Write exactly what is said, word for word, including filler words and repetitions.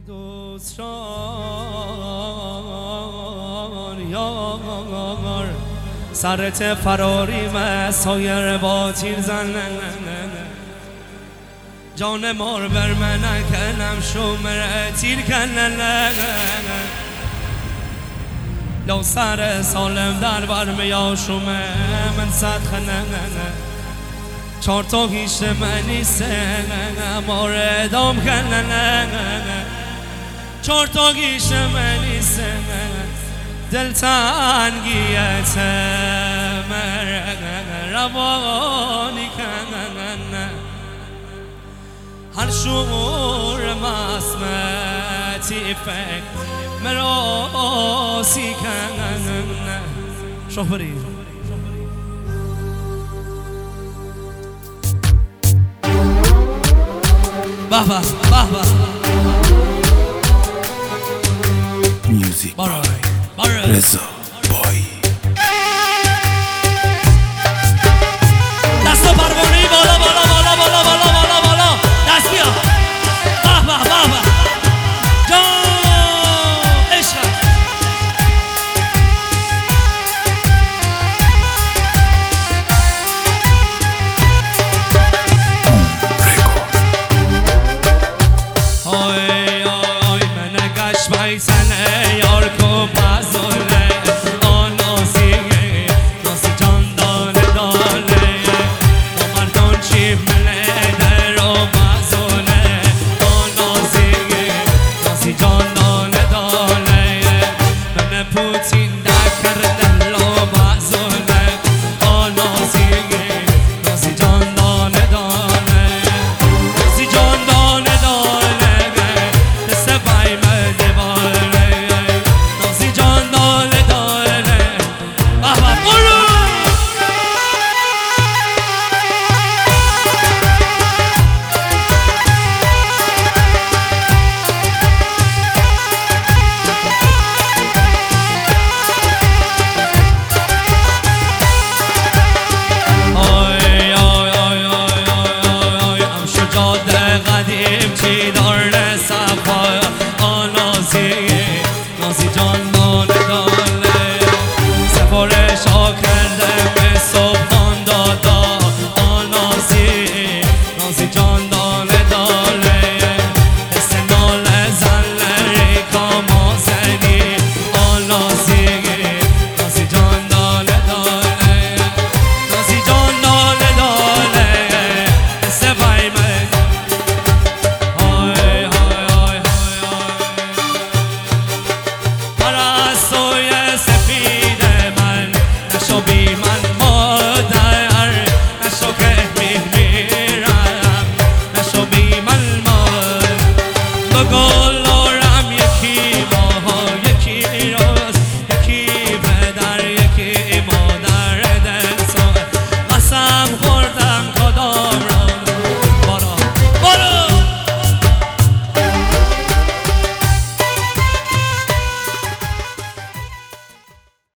دوستان یار سرت فراریم سایر با تیر زن جان مار بر من کنم شمر تیر کنن لو سر سالم در بر میا شومه من صد خنن چار تا هیچ منی سن موردم کنن چار تا هیچ منی سن دل تنگیت مر روانی کنن هر شعور مسمتی فکر مراسی کنن شهری به به به به میوزیک بای رضا بای دست و پروانه‌ای بالا بالا بالا بالا بالا بالا بالا دست بیا به به به به جان عشق آی آی من گشت بیسن یار کو مزاله آنازی ناسی جان دانه دانه با مردان چیف مله در و مزاله آنازی ناسی جان دانه دانه من پوتین دکردن لا مزاله آنازی ناسی جان دانه دانه ناسی جان دانه دانه دست بای مده باره ناسی جان دانه دانه بابا برو آی آی آی آی آی آی ام شجاعت قدیم چی